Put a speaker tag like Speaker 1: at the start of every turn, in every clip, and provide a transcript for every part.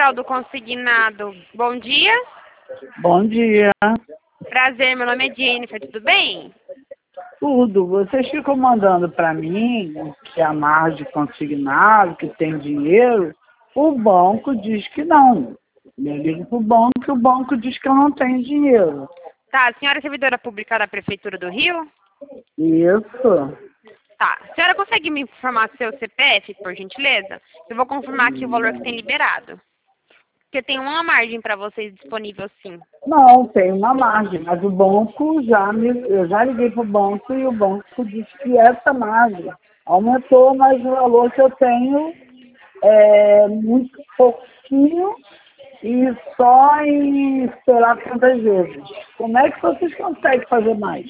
Speaker 1: Central do Consignado. Bom dia.
Speaker 2: Bom dia.
Speaker 1: Prazer, meu nome é Jennifer, tudo bem?
Speaker 2: Tudo. Vocês ficam mandando para mim que a margem consignado, que tem dinheiro, o banco diz que não. Eu ligo para o banco e o banco diz que eu não tenho dinheiro.
Speaker 1: Tá, a senhora é servidora pública da Prefeitura do Rio?
Speaker 2: Isso.
Speaker 1: Tá. A senhora consegue me informar seu CPF, por gentileza? Eu vou confirmar aqui o valor que tem liberado. Porque tem uma margem para vocês disponível, sim.
Speaker 2: Não, tem uma margem, mas o banco eu já liguei para o banco e o banco disse que essa margem aumentou, mas o valor que eu tenho é muito pouquinho e só em sei lá quantas vezes. Como é que vocês conseguem fazer mais?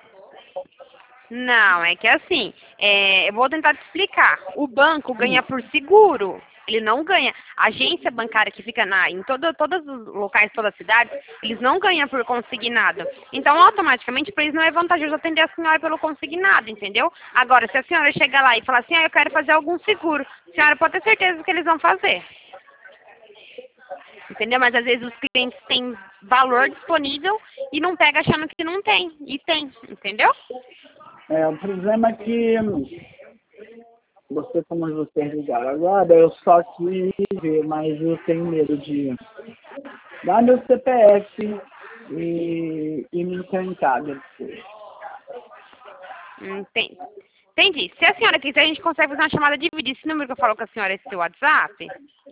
Speaker 1: Não, é que assim, eu vou tentar te explicar. O banco ganha por seguro. Ele não ganha. A agência bancária que fica em todos os locais, todas as cidades, eles não ganham por consignado. Então, automaticamente, para eles não é vantajoso atender a senhora pelo consignado, entendeu? Agora, se a senhora chegar lá e falar assim, eu quero fazer algum seguro, a senhora pode ter certeza que eles vão fazer. Entendeu? Mas às vezes os clientes têm valor disponível e não pega achando que não tem. E tem, entendeu?
Speaker 2: O problema é que como vocês ligaram agora, eu só quis ver, mas eu tenho medo de dar meu CPF e me encrencar depois.
Speaker 1: Entendi. Se a senhora quiser, a gente consegue fazer uma chamada de vídeo. Esse número que eu falo com a senhora é seu WhatsApp?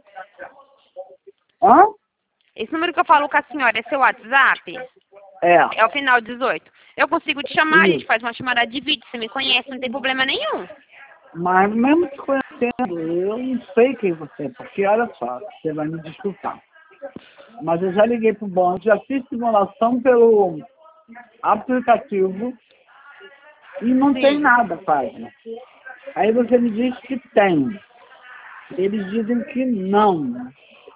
Speaker 2: Hã?
Speaker 1: Esse número que eu falo com a senhora é seu WhatsApp?
Speaker 2: É.
Speaker 1: É o final 18. Eu consigo te chamar, a gente
Speaker 2: Isso.
Speaker 1: faz uma chamada de vídeo. Você me conhece, não tem problema nenhum.
Speaker 2: Mas mesmo te conhecendo, eu não sei quem você é, porque olha só, você vai me desculpar. Mas eu já liguei pro banco, já fiz simulação pelo aplicativo e não tem nada, página. Aí você me diz que tem. Eles dizem que não.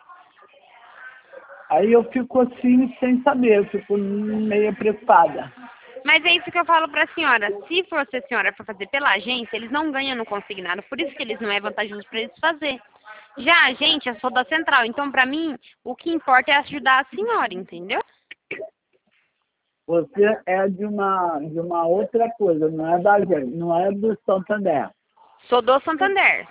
Speaker 2: Aí eu fico assim, sem saber, eu fico meio preocupada.
Speaker 1: Mas é isso que eu falo pra senhora. Se fosse a senhora for fazer pela agência, eles não ganham no consignado. Por isso que eles não é vantajoso para eles fazer. Já a gente, eu sou da central. Então, pra mim, o que importa é ajudar a senhora, entendeu?
Speaker 2: Você é de uma outra coisa, não é da gente, não é do Santander.
Speaker 1: Sou do Santander.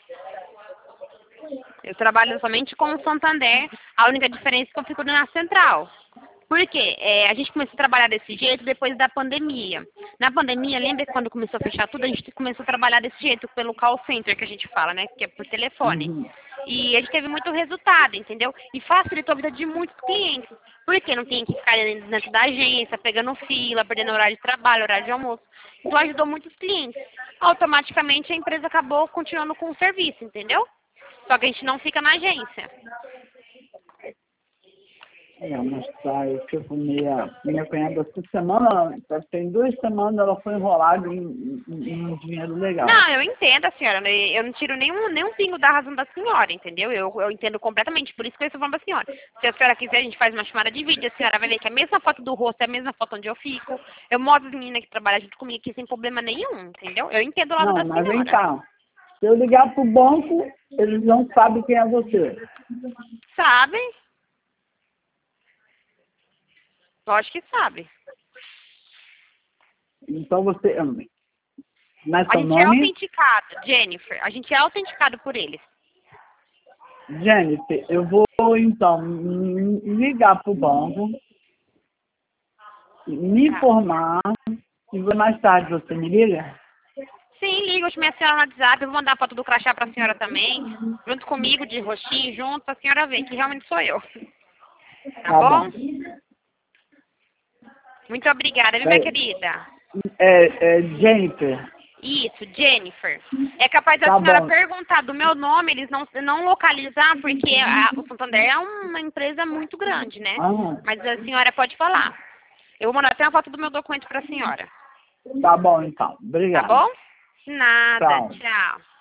Speaker 1: Eu trabalho somente com o Santander. A única diferença é que eu fico na central. Por quê? A gente começou a trabalhar desse jeito depois da pandemia. Na pandemia, lembra quando começou a fechar tudo? A gente começou a trabalhar desse jeito, pelo call center que a gente fala, né? Que é por telefone.
Speaker 2: Uhum.
Speaker 1: E a gente teve muito resultado, entendeu? E facilitou a vida de muitos clientes. Porque não tinha que ficar dentro da agência, pegando fila, perdendo horário de trabalho, horário de almoço. Então ajudou muitos clientes. Automaticamente a empresa acabou continuando com o serviço, entendeu? Só que a gente não fica na agência.
Speaker 2: Mas tá, eu fico minha cunhada essa semana, tem 2 semanas, ela foi enrolada em um dinheiro legal.
Speaker 1: Não, eu entendo a senhora, né? Eu não tiro nenhum pingo da razão da senhora, entendeu? Eu entendo completamente, por isso que eu estou falando pra senhora. Se a senhora quiser, a gente faz uma chamada de vídeo, a senhora vai ver que a mesma foto do rosto é a mesma foto onde eu fico. Eu mostro as meninas que trabalham junto comigo aqui sem problema nenhum, entendeu? Eu entendo o lado
Speaker 2: Não,
Speaker 1: da
Speaker 2: mas
Speaker 1: senhora.
Speaker 2: vem cá, se eu ligar pro banco, eles não sabem quem é você.
Speaker 1: Sabe? Lógico que sabe.
Speaker 2: Então você... Mas
Speaker 1: A
Speaker 2: seu
Speaker 1: gente é
Speaker 2: nome?
Speaker 1: autenticado, Jennifer. A gente é autenticado por eles.
Speaker 2: Jennifer, eu vou então ligar pro banco, me informar, e mais tarde você me liga?
Speaker 1: Sim, liga, eu chamei a senhora no WhatsApp, eu vou mandar a foto do crachá pra senhora também, junto comigo, de roxinho, junto, pra senhora ver que realmente sou eu. Tá bom? Muito obrigada, viu, minha querida?
Speaker 2: Jennifer.
Speaker 1: Isso, Jennifer. É capaz da
Speaker 2: Tá
Speaker 1: senhora
Speaker 2: bom.
Speaker 1: perguntar do meu nome, eles não localizar, porque o Santander é uma empresa muito grande, né?
Speaker 2: Ah,
Speaker 1: Mas a senhora pode falar. Eu vou mandar até uma foto do meu documento pra senhora.
Speaker 2: tá bom então.
Speaker 1: Tá
Speaker 2: Obrigado.
Speaker 1: bom? Nada,
Speaker 2: Tchau.
Speaker 1: tchau.